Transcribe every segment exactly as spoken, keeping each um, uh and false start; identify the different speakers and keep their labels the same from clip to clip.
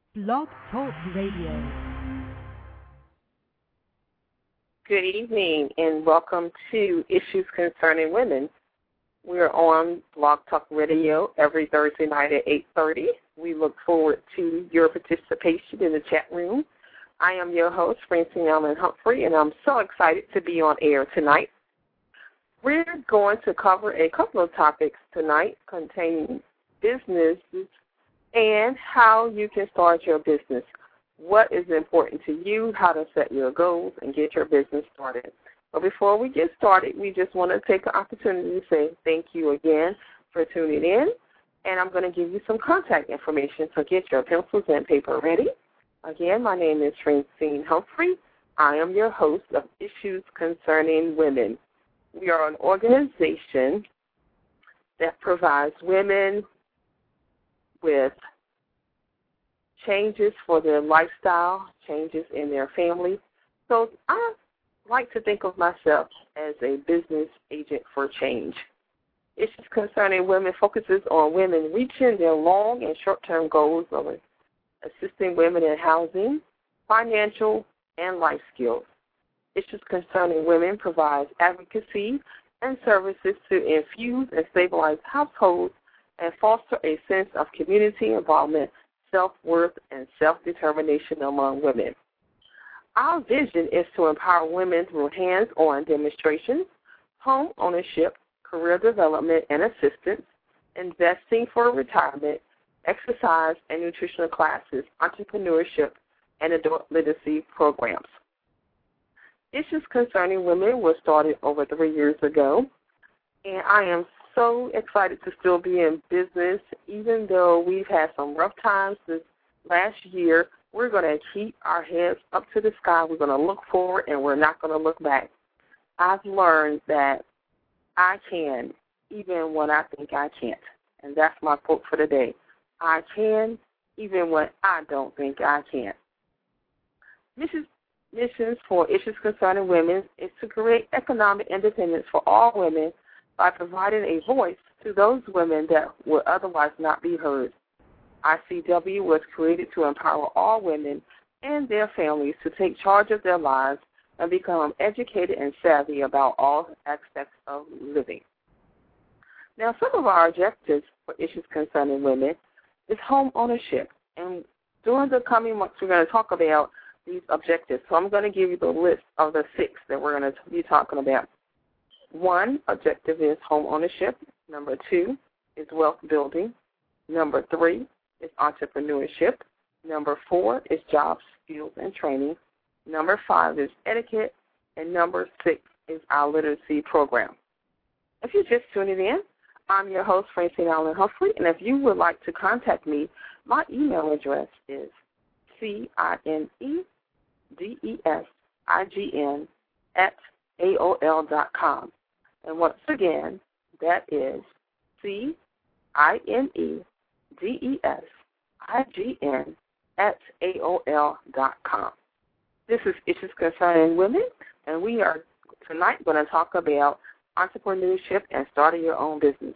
Speaker 1: Blog Talk Radio.
Speaker 2: Good evening and welcome to Issues Concerning Women. We're on Blog Talk Radio every Thursday night at eight thirty. We look forward to your participation in the chat room. I am your host, Francine Allen Humphrey, and I'm so excited to be on air tonight. We're going to cover a couple of topics tonight containing businesses and how you can start your business. What is important to you, how to set your goals, and get your business started. But before we get started, we just want to take an opportunity to say thank you again for tuning in, and I'm going to give you some contact information, so get your pencils and paper ready. Again, my name is Francine Humphrey. I am your host of Issues Concerning Women. We are an organization that provides women with changes for their lifestyle, changes in their family. So I like to think of myself as a business agent for change. Issues Concerning Women focuses on women reaching their long and short-term goals of assisting women in housing, financial, and life skills. Issues Concerning Women provides advocacy and services to infuse and stabilize households and foster a sense of community involvement, self-worth, and self-determination among women. Our vision is to empower women through hands-on demonstrations, home ownership, career development and assistance, investing for retirement, exercise and nutritional classes, entrepreneurship, and adult literacy programs. Issues Concerning Women was started over three years ago, and I am so excited to still be in business. Even though we've had some rough times this last year, we're going to keep our heads up to the sky. We're going to look forward, and we're not going to look back. I've learned that I can even when I think I can't, and that's my quote for today. I can even when I don't think I can. Missions, missions for Issues Concerning Women is to create economic independence for all women by providing a voice to those women that would otherwise not be heard. I C W was created to empower all women and their families to take charge of their lives and become educated and savvy about all aspects of living. Now, some of our objectives for Issues Concerning Women is home ownership. And during the coming months, we're going to talk about these objectives. So I'm going to give you the list of the six that we're going to be talking about. One objective is home ownership. Number two is wealth building. Number three is entrepreneurship. Number four is job skills and training. Number five is etiquette. And number six is our literacy program. If you're just tuning in, I'm your host, Francine Allen Humphrey, and if you would like to contact me, my email address is C I N E D E S I G N at A O L dot com. And once again, that is C I N E D E S I G N at A O L dot com. This is Issues Concerning Women, and we are tonight going to talk about entrepreneurship and starting your own business.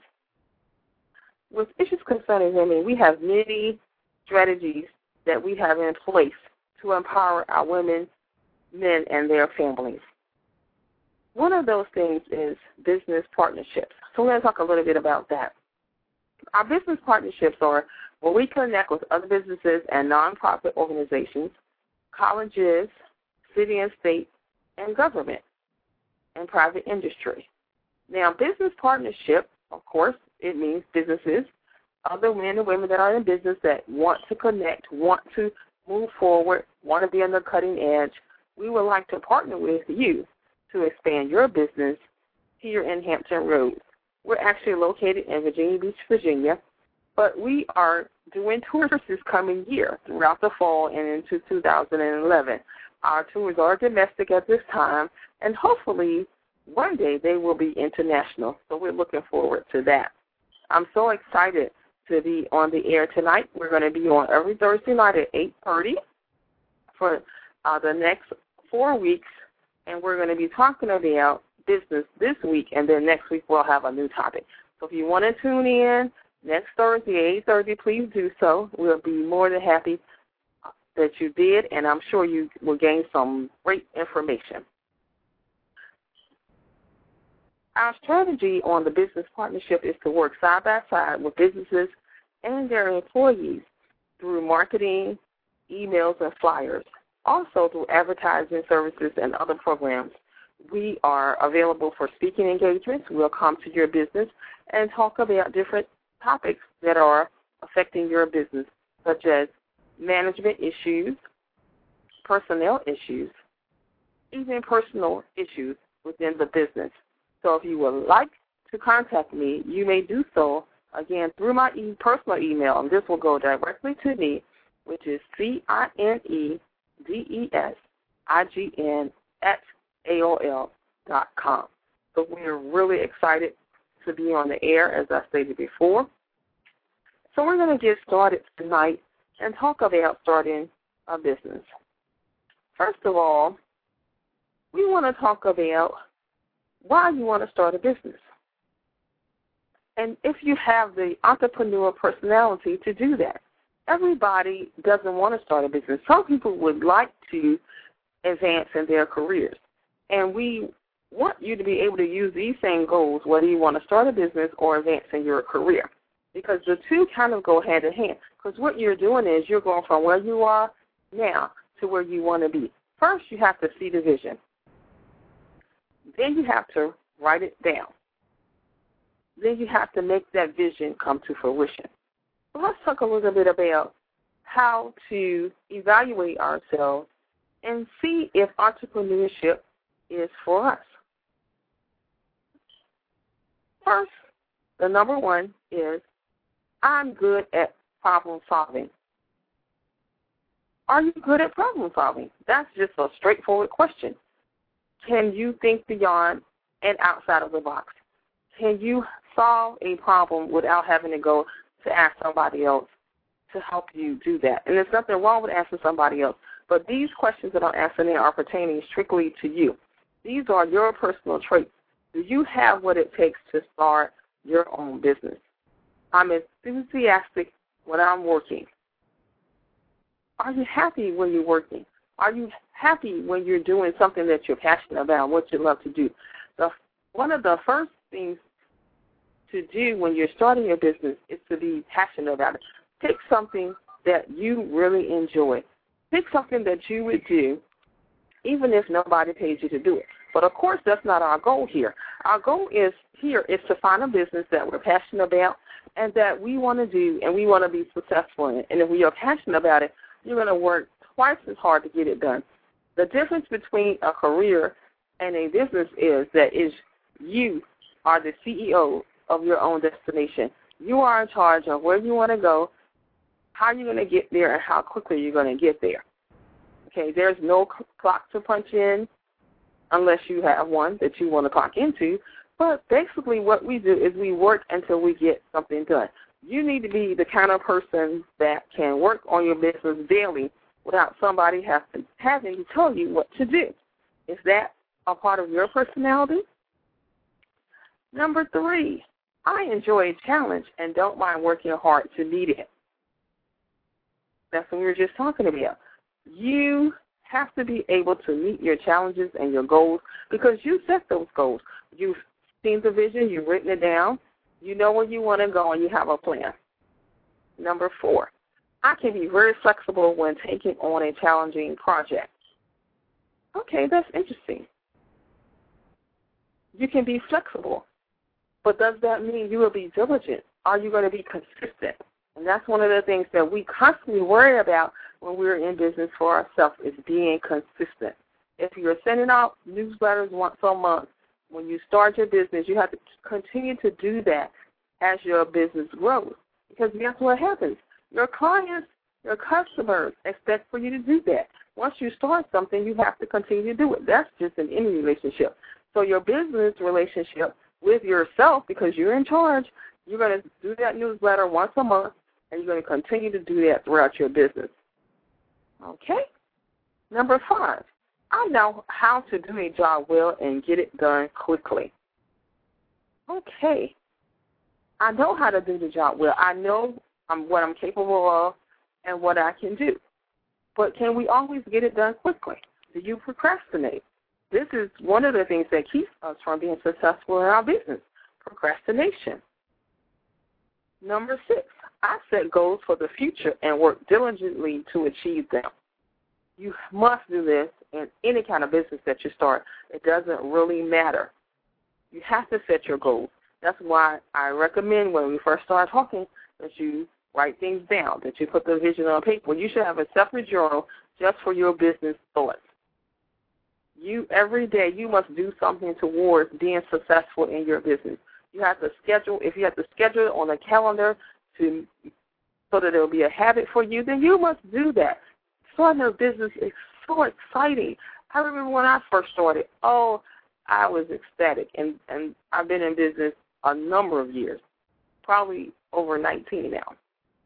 Speaker 2: With Issues Concerning Women, we have many strategies that we have in place to empower our women, men, and their families. One of those things is business partnerships. So we're going to talk a little bit about that. Our business partnerships are where we connect with other businesses and nonprofit organizations, colleges, city and state, and government, and private industry. Now, business partnership, of course, it means businesses, other men and women that are in business that want to connect, want to move forward, want to be on the cutting edge. We would like to partner with you to expand your business here in Hampton Roads. We're actually located in Virginia Beach, Virginia, but we are doing tours this coming year throughout the fall and into two thousand eleven. Our tours are domestic at this time, and hopefully one day they will be international, so we're looking forward to that. I'm so excited to be on the air tonight. We're going to be on every Thursday night at eight thirty for uh, the next four weeks, and we're going to be talking about business this week, and then next week we'll have a new topic. So if you want to tune in next Thursday at eight thirty, please do so. We'll be more than happy that you did, and I'm sure you will gain some great information. Our strategy on the business partnership is to work side by side with businesses and their employees through marketing, emails, and flyers. Also through advertising services and other programs. We are available for speaking engagements. We'll come to your business and talk about different topics that are affecting your business, such as management issues, personnel issues, even personal issues within the business. So if you would like to contact me, you may do so, again, through my e- personal email, and this will go directly to me, which is C I N E D E S I G N at A O L dot com. So we're really excited to be on the air, as I stated before. So we're going to get started tonight and talk about starting a business. First of all, we want to talk about why you want to start a business. And if you have the entrepreneur personality to do that. Everybody doesn't want to start a business. Some people would like to advance in their careers. And we want you to be able to use these same goals, whether you want to start a business or advance in your career, because the two kind of go hand in hand. Because what you're doing is you're going from where you are now to where you want to be. First, you have to see the vision. Then you have to write it down. Then you have to make that vision come to fruition. So let's talk a little bit about how to evaluate ourselves and see if entrepreneurship is for us. First, the number one is, I'm good at problem solving. Are you good at problem solving? That's just a straightforward question. Can you think beyond and outside of the box? Can you solve a problem without having to go to ask somebody else to help you do that? And there's nothing wrong with asking somebody else, but these questions that I'm asking are pertaining strictly to you. These are your personal traits. Do you have what it takes to start your own business? I'm enthusiastic when I'm working. Are you happy when you're working? Are you happy when you're doing something that you're passionate about, what you love to do? The, one of the first things to do when you're starting your business is to be passionate about it. Pick something that you really enjoy. Pick something that you would do even if nobody pays you to do it. But, of course, that's not our goal here. Our goal is here is to find a business that we're passionate about and that we want to do and we want to be successful in it. And if we are passionate about it, you're going to work twice as hard to get it done. The difference between a career and a business is that is you are the C E O of your own destination. You are in charge of where you want to go, how you're going to get there, and how quickly you're going to get there. Okay, there's no clock to punch in unless you have one that you want to clock into. But basically what we do is we work until we get something done. You need to be the kind of person that can work on your business daily without somebody have to, having to tell you what to do. Is that a part of your personality? Number three, I enjoy a challenge and don't mind working hard to meet it. That's what we were just talking about. You have to be able to meet your challenges and your goals because you set those goals. You've seen the vision, you've written it down, you know where you want to go, and you have a plan. Number four, I can be very flexible when taking on a challenging project. Okay, that's interesting. You can be flexible, but does that mean you will be diligent? Are you going to be consistent? And that's one of the things that we constantly worry about when we're in business for ourselves is being consistent. If you're sending out newsletters once a month, when you start your business, you have to continue to do that as your business grows. Because guess what happens? Your clients, your customers expect for you to do that. Once you start something, you have to continue to do it. That's just in any relationship. So your business relationship with yourself, because you're in charge, you're going to do that newsletter once a month, and you're going to continue to do that throughout your business. Okay? Number five, I know how to do a job well and get it done quickly. Okay. I know how to do the job well. I know um, what I'm capable of and what I can do. But can we always get it done quickly? Do you procrastinate? This is one of the things that keeps us from being successful in our business, procrastination. Number six, I set goals for the future and work diligently to achieve them. You must do this in any kind of business that you start. It doesn't really matter. You have to set your goals. That's why I recommend when we first start talking that you write things down, that you put the vision on paper. You should have a separate journal just for your business thoughts. You every day you must do something towards being successful in your business. You have to schedule. If you have to schedule it on a calendar to so that it will be a habit for you, then you must do that. Starting a business is so exciting. I remember when I first started. Oh, I was ecstatic, and and I've been in business a number of years, probably over nineteen now.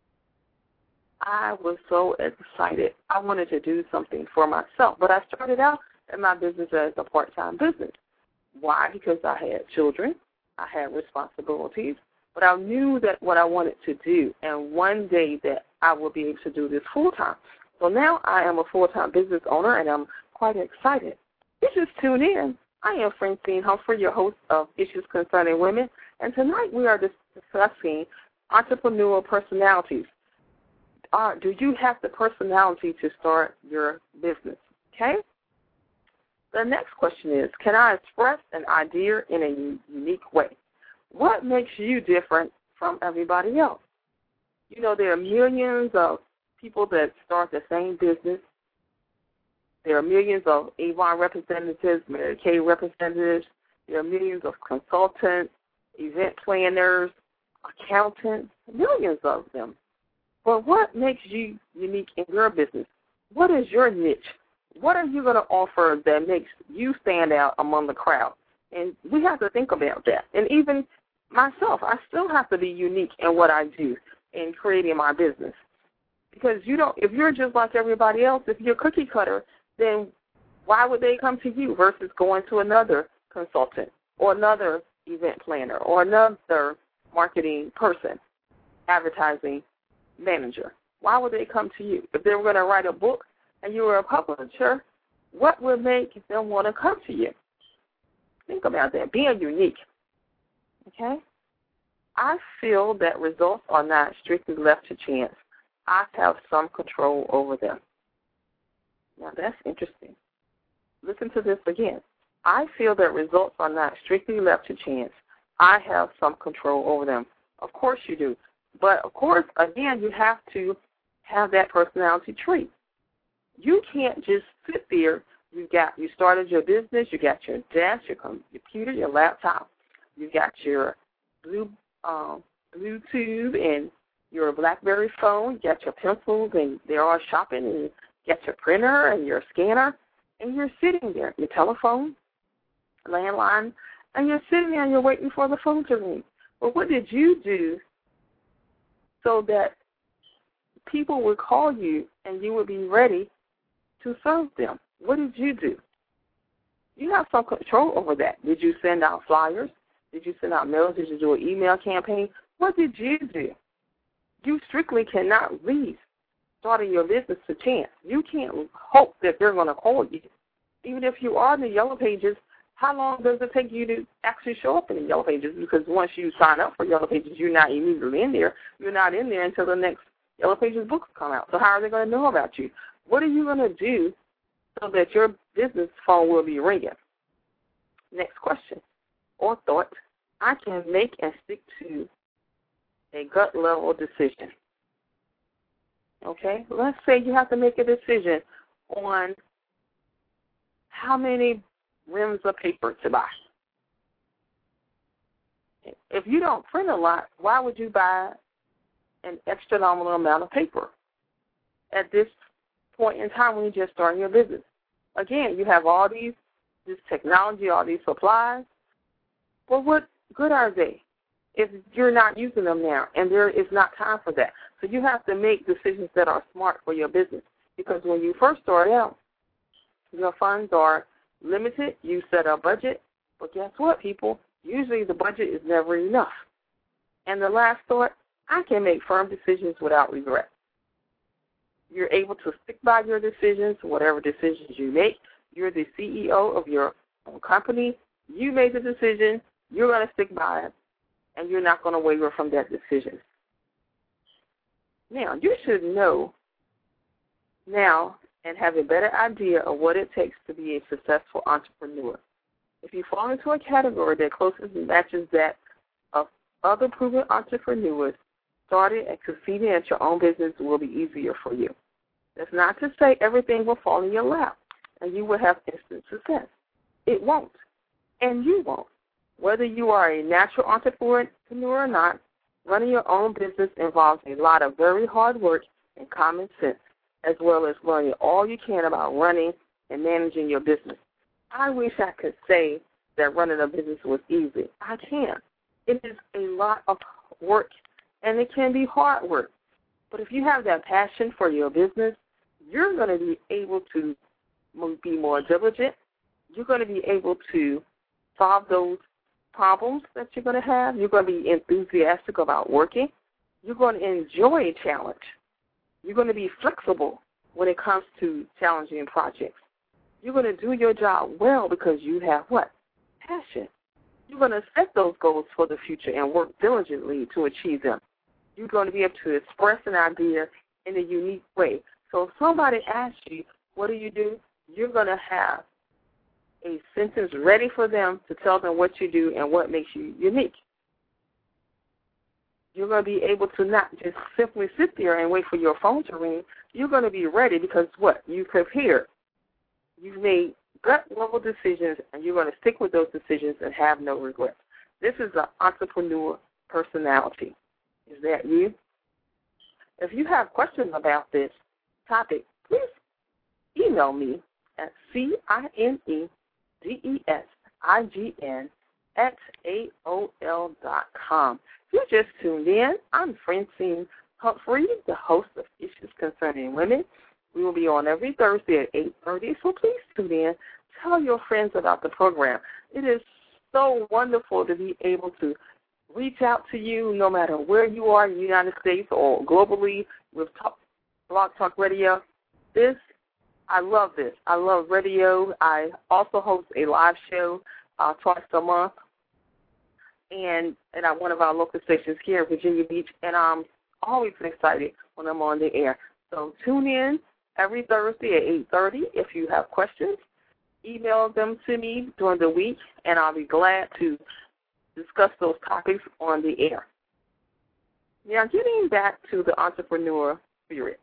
Speaker 2: I was so excited. I wanted to do something for myself, but I started out in my business as a part-time business. Why? Because I had children, I had responsibilities, but I knew that what I wanted to do, and one day that I will be able to do this full-time. So now I am a full-time business owner, and I'm quite excited. You just tune in. I am Francine Humphrey, your host of Issues Concerning Women, and tonight we are discussing entrepreneurial personalities. Uh, do you have the personality to start your business? Okay? The next question is, can I express an idea in a unique way? What makes you different from everybody else? You know, there are millions of people that start the same business. There are millions of Avon representatives, Mary Kay representatives. There are millions of consultants, event planners, accountants, millions of them. But what makes you unique in your business? What is your niche? What are you going to offer that makes you stand out among the crowd? And we have to think about that. And even myself, I still have to be unique in what I do in creating my business. Because you don't, if you're just like everybody else, if you're cookie cutter, then why would they come to you versus going to another consultant or another event planner or another marketing person, advertising manager? Why would they come to you? If they were going to write a book and you were a publisher, what would make them want to come to you? Think about that, being unique. Okay? I feel that results are not strictly left to chance. I have some control over them. Now, that's interesting. Listen to this again. I feel that results are not strictly left to chance. I have some control over them. Of course you do. But, of course, again, you have to have that personality trait. You can't just sit there. You got you started your business. You got your desk, your computer, your laptop. You got your blue um, Bluetooth and your BlackBerry phone. You got your pencils, and they're all shopping. And you got your printer and your scanner, and you're sitting there. Your telephone, landline, and you're sitting there and you're waiting for the phone to ring. Well, what did you do so that people would call you and you would be ready to serve them? What did you do? You have some control over that. Did you send out flyers? Did you send out mails? Did you do an email campaign? What did you do? You strictly cannot leave starting your business to chance. You can't hope that they're going to call you. Even if you are in the Yellow Pages, how long does it take you to actually show up in the Yellow Pages? Because once you sign up for Yellow Pages, you're not immediately in there. You're not in there until the next Yellow Pages books come out. So how are they going to know about you? What are you going to do so that your business phone will be ringing? Next question or thought. I can make and stick to a gut-level decision. Okay? Let's say you have to make a decision on how many rims of paper to buy. If you don't print a lot, why would you buy an extra nominal amount of paper at this point in time when you're just starting your business? Again, you have all these, this technology, all these supplies. Well, what good are they if you're not using them now and there is not time for that? So you have to make decisions that are smart for your business, because when you first start out, your funds are limited. You set a budget, but guess what, people? Usually the budget is never enough. And the last thought, I can make firm decisions without regret. You're able to stick by your decisions, whatever decisions you make. You're the C E O of your own company. You made the decision. You're going to stick by it, and you're not going to waver from that decision. Now, you should know now and have a better idea of what it takes to be a successful entrepreneur. If you fall into a category that closely matches that of other proven entrepreneurs, starting and succeeding at your own business will be easier for you. That's not to say everything will fall in your lap and you will have instant success. It won't, and you won't. Whether you are a natural entrepreneur or not, running your own business involves a lot of very hard work and common sense, as well as learning all you can about running and managing your business. I wish I could say that running a business was easy. I can't. It is a lot of work, and it can be hard work. But if you have that passion for your business, you're going to be able to be more diligent. You're going to be able to solve those problems that you're going to have. You're going to be enthusiastic about working. You're going to enjoy a challenge. You're going to be flexible when it comes to challenging projects. You're going to do your job well because you have what? Passion. You're going to set those goals for the future and work diligently to achieve them. You're going to be able to express an idea in a unique way. So if somebody asks you, what do you do? You're going to have a sentence ready for them to tell them what you do and what makes you unique. You're going to be able to not just simply sit there and wait for your phone to ring. You're going to be ready because what? You prepared. You've made gut-level decisions, and you're going to stick with those decisions and have no regrets. This is an entrepreneur personality. Is that you? If you have questions about this topic, please email me at C I N E D E S I G N at A O L dot com. If you just tuned in, I'm Francine Humphrey, the host of Issues Concerning Women. We will be on every Thursday at eight thirty, so please tune in. Tell your friends about the program. It is so wonderful to be able to reach out to you no matter where you are in the United States or globally with talk, Blog Talk Radio. This, I love this. I love radio. I also host a live show uh, twice a month and, and at one of our local stations here in Virginia Beach, and I'm always excited when I'm on the air. So tune in every Thursday at eight thirty. If you have questions, email them to me during the week, and I'll be glad to discuss those topics on the air. Now, getting back to the entrepreneur spirit.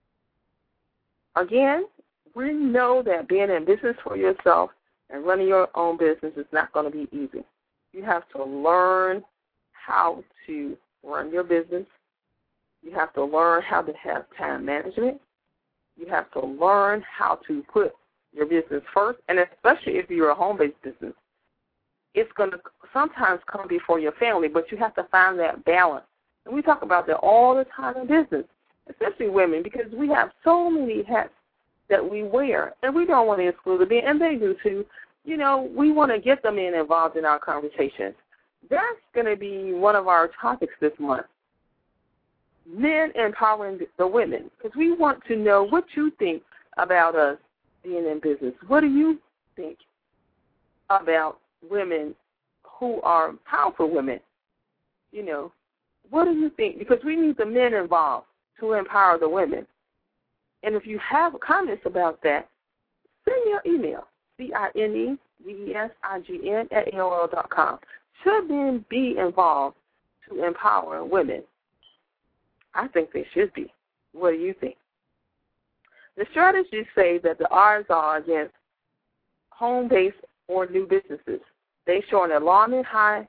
Speaker 2: Again, we know that being in business for yourself and running your own business is not going to be easy. You have to learn how to run your business. You have to learn how to have time management. You have to learn how to put your business first, and especially if you're a home-based business. It's going to sometimes come before your family, but you have to find that balance. And we talk about that all the time in business, especially women, because we have so many hats that we wear, and we don't want to exclude them, and they do too. You know, we want to get them in involved in our conversations. That's going to be one of our topics this month. Men empowering the women, because we want to know what you think about us being in business. What do you think about women who are powerful women? You know, what do you think? Because we need the men involved to empower the women. And if you have comments about that, send me an email, C I N E D E S I G N at A O L dot com. Should men be involved to empower women? I think they should be. What do you think? The strategies say that the odds are against home-based or new businesses. They show an alarming high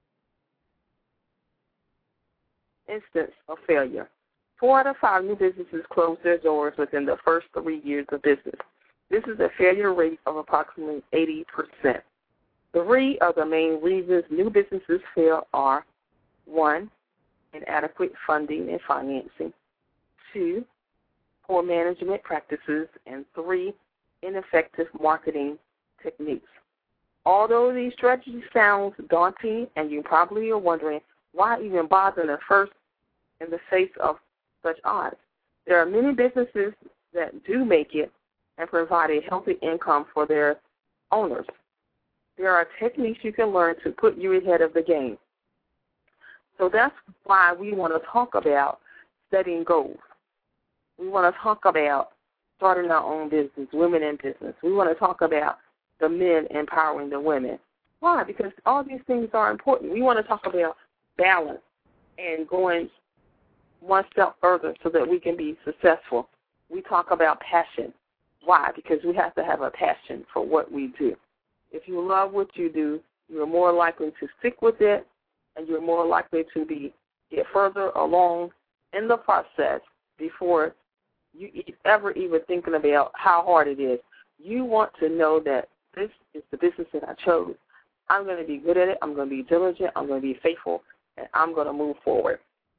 Speaker 2: instance of failure. Four out of five new businesses close their doors within the first three years of business. This is a failure rate of approximately eighty percent. Three of the main reasons new businesses fail are, one, inadequate funding and financing, two, poor management practices, and three, ineffective marketing techniques. Although these strategies sound daunting, and you probably are wondering why even bother at first in the face of such odds, There are many businesses that do make it and provide a healthy income for their owners. There are techniques you can learn to put you ahead of the game. So that's why we want to talk about setting goals. We want to talk about starting our own business, women in business. We want to talk about the men empowering the women. Why? Because all these things are important. We want to talk about balance and going one step further so that we can be successful. We talk about passion. Why? Because we have to have a passion for what we do. If you love what you do, you're more likely to stick with it, and you're more likely to be get further along in the process before you ever even thinking about how hard it is. You want to know that this is the business that I chose. I'm going to be good at it. I'm going to be diligent. I'm going to be faithful, and I'm going to move forward.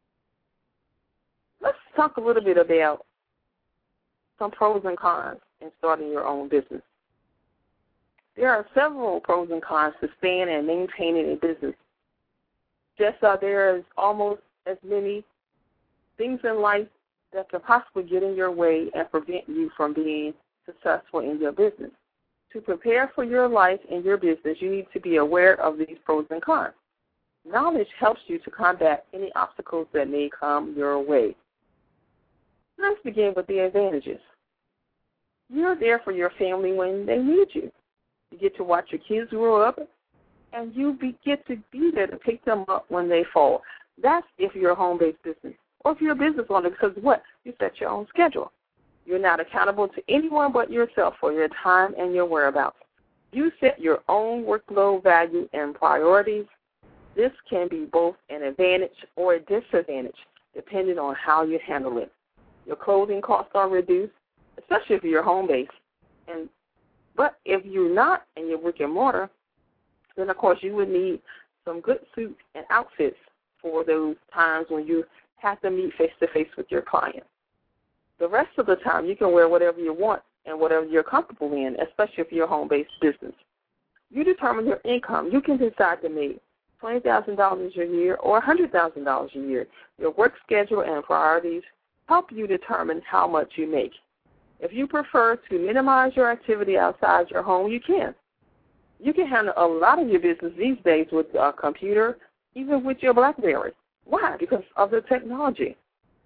Speaker 2: Let's talk a little bit about some pros and cons in starting your own business. There are several pros and cons to staying and maintaining a business. Just uh, there is almost as many things in life that can possibly get in your way and prevent you from being successful in your business. To prepare for your life and your business, you need to be aware of these pros and cons. Knowledge helps you to combat any obstacles that may come your way. Let's begin with the advantages. You're there for your family when they need you. You get to watch your kids grow up, and you be, get to be there to pick them up when they fall. That's if you're a home-based business. Or if you're a business owner, because what? You set your own schedule. You're not accountable to anyone but yourself for your time and your whereabouts. You set your own workload value and priorities. This can be both an advantage or a disadvantage, depending on how you handle it. Your clothing costs are reduced, especially if you're home-based. And But if you're not and you're brick and mortar, then, of course, you would need some good suits and outfits for those times when you have to meet face-to-face with your client. The rest of the time, you can wear whatever you want and whatever you're comfortable in, especially if you're a home-based business. You determine your income. You can decide to make twenty thousand dollars a year or one hundred thousand dollars a year. Your work schedule and priorities help you determine how much you make. If you prefer to minimize your activity outside your home, you can. You can handle a lot of your business these days with a computer, even with your BlackBerry. Why? Because of the technology.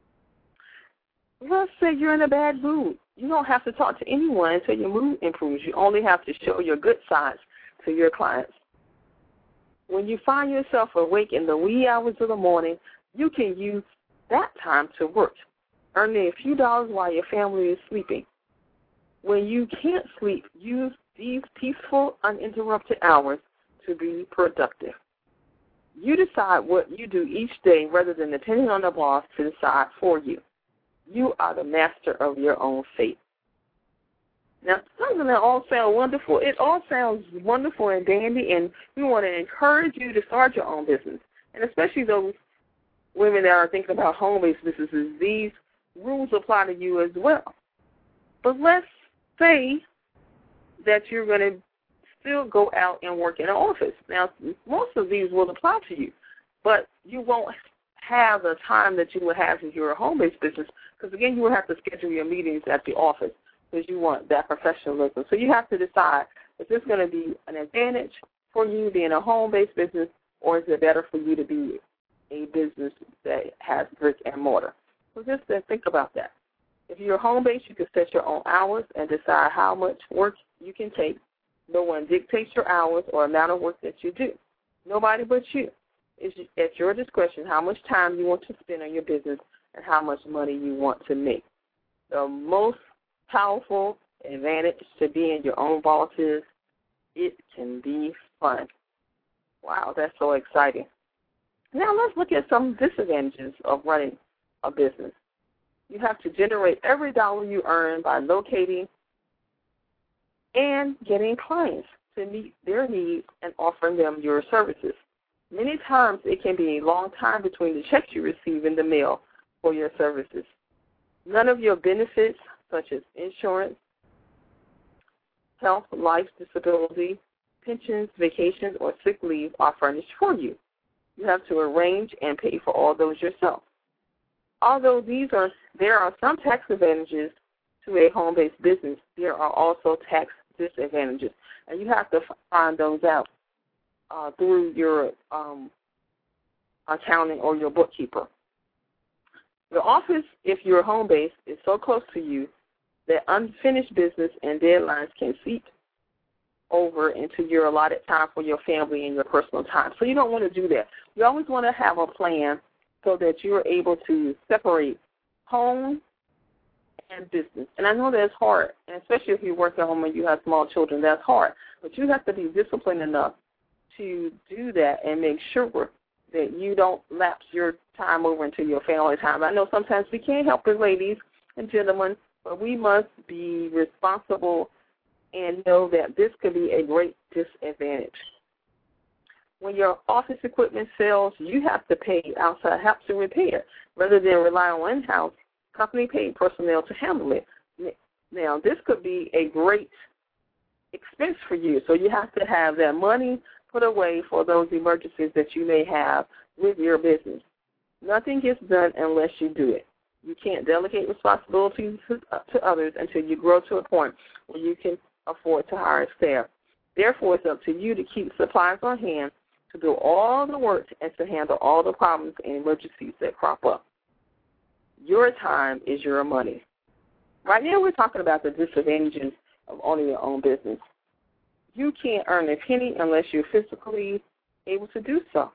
Speaker 2: Let's say you're in a bad mood. You don't have to talk to anyone until your mood improves. You only have to show your good sides to your clients. When you find yourself awake in the wee hours of the morning, you can use that time to work, earning a few dollars while your family is sleeping. When you can't sleep, use these peaceful, uninterrupted hours to be productive. You decide what you do each day rather than depending on the boss to decide for you. You are the master of your own fate. Now, something that all sounds wonderful, it all sounds wonderful and dandy, and we want to encourage you to start your own business, and especially those women that are thinking about home-based businesses, these rules apply to you as well. But let's say that you're going to still go out and work in an office. Now, most of these will apply to you, but you won't have the time that you would have if you're a home-based business because, again, you will have to schedule your meetings at the office because you want that professionalism. So you have to decide, is this going to be an advantage for you being a home-based business, or is it better for you to be a business that has brick and mortar? So just think about that. If you're home-based, you can set your own hours and decide how much work you can take. No one dictates your hours or amount of work that you do. Nobody but you. It's at your discretion how much time you want to spend on your business and how much money you want to make. The most powerful advantage to being your own boss is it can be fun. Wow, that's so exciting. Now let's look at some disadvantages of running a business. You have to generate every dollar you earn by locating and getting clients to meet their needs and offering them your services. Many times it can be a long time between the checks you receive in the mail for your services. None of your benefits, such as insurance, health, life, disability, pensions, vacations, or sick leave, are furnished for you. You have to arrange and pay for all those yourself. although these are there are some tax advantages to a home-based business, there are also tax disadvantages, and you have to find those out uh, through your um, accounting or your bookkeeper. Your office, if you're home-based, is so close to you that unfinished business and deadlines can seep over into your allotted time for your family and your personal time. So you don't want to do that. You always want to have a plan so that you're able to separate home and business. And I know that's hard, and especially if you work at home and you have small children, that's hard. But you have to be disciplined enough to do that and make sure that you don't lapse your time over into your family time. I know sometimes we can't help it, ladies and gentlemen, but we must be responsible and know that this could be a great disadvantage. When your office equipment fails, you have to pay outside help to repair rather than rely on in-house company-paid personnel to handle it. Now, this could be a great expense for you, so you have to have that money put away for those emergencies that you may have with your business. Nothing gets done unless you do it. You can't delegate responsibilities to, uh, to others until you grow to a point where you can afford to hire staff. Therefore, it's up to you to keep supplies on hand to do all the work and to handle all the problems and emergencies that crop up. Your time is your money. Right now we're talking about the disadvantages of owning your own business. You can't earn a penny unless you're physically able to do so.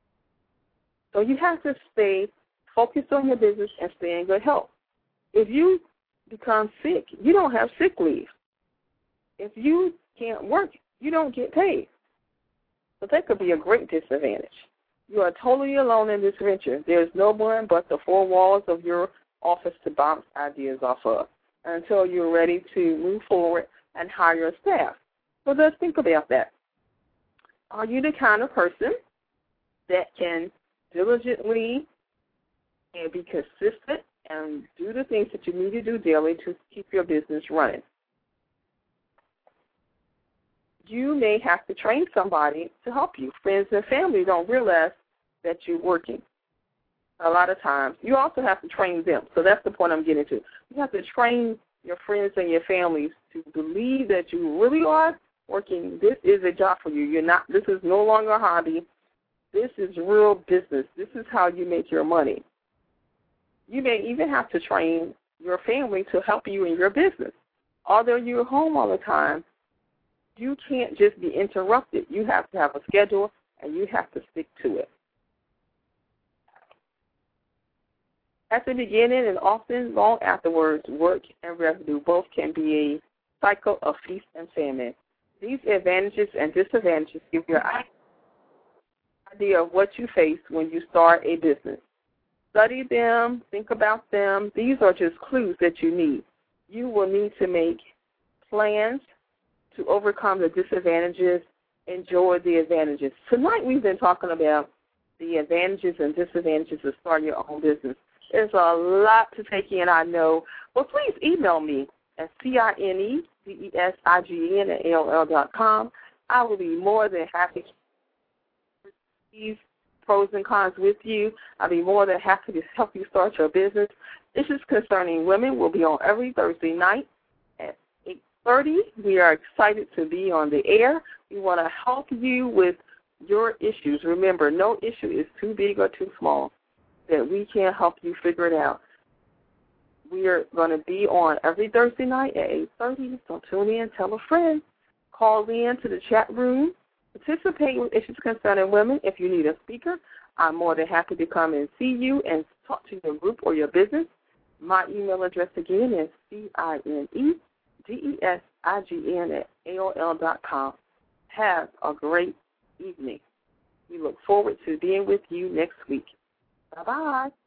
Speaker 2: So you have to stay focused on your business and stay in good health. If you become sick, you don't have sick leave. If you can't work, you don't get paid. So that could be a great disadvantage. You are totally alone in this venture. There's no one but the four walls of your office to bounce ideas off of until you're ready to move forward and hire a staff. So let's think about that. Are you the kind of person that can diligently and be consistent and do the things that you need to do daily to keep your business running? You may have to train somebody to help you. Friends and family don't realize that you're working a lot of times. You also have to train them. So that's the point I'm getting to. You have to train your friends and your families to believe that you really are working. This is a job for you. You're not. This is no longer a hobby. This is real business. This is how you make your money. You may even have to train your family to help you in your business. Although you're home all the time, you can't just be interrupted. You have to have a schedule, and you have to stick to it. At the beginning and often long afterwards, work and revenue both can be a cycle of feast and famine. These advantages and disadvantages give you an idea of what you face when you start a business. Study them, think about them. These are just clues that you need. You will need to make plans to overcome the disadvantages, enjoy the advantages. Tonight we've been talking about the advantages and disadvantages of starting your own business. There's a lot to take in, I know. Well, please email me at C I N E D E S I G N at A O L dot com. I will be more than happy to share these pros and cons with you. I'll be more than happy to help you start your business. Issues Concerning Women will be on every Thursday night at eight thirty. We are excited to be on the air. We want to help you with your issues. Remember, no issue is too big or too small that we can't help you figure it out. We are going to be on every Thursday night at eight thirty, so tune in, tell a friend, call in to the chat room, participate with Issues Concerning Women. If you need a speaker, I'm more than happy to come and see you and talk to your group or your business. My email address again is C I N E D E S I G N at A O L dot com. Have a great evening. We look forward to being with you next week. Bye-bye.